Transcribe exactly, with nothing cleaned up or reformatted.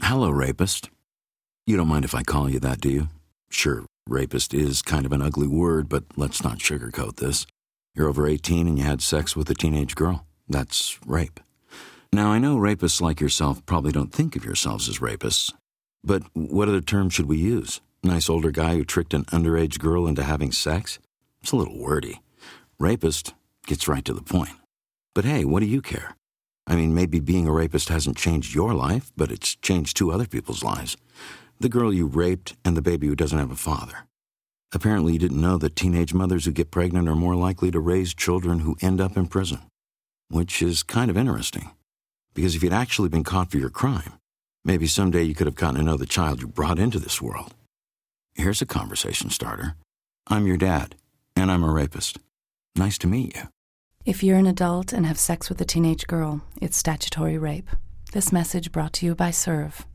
Hello, rapist. You don't mind if I call you that, do you? Sure, rapist is kind of an ugly word, but let's not sugarcoat this. You're over eighteen and you had sex with a teenage girl. That's rape. Now, I know rapists like yourself probably don't think of yourselves as rapists, but what other term should we use? Nice older guy who tricked an underage girl into having sex? It's a little wordy. Rapist gets right to the point. But hey, what do you care? I mean, maybe being a rapist hasn't changed your life, but it's changed two other people's lives. The girl you raped and the baby who doesn't have a father. Apparently you didn't know that teenage mothers who get pregnant are more likely to raise children who end up in prison. Which is kind of interesting. Because if you'd actually been caught for your crime, maybe someday you could have gotten to know the child you brought into this world. Here's a conversation starter. I'm your dad, and I'm a rapist. Nice to meet you. If you're an adult and have sex with a teenage girl, it's statutory rape. This message brought to you by Serve.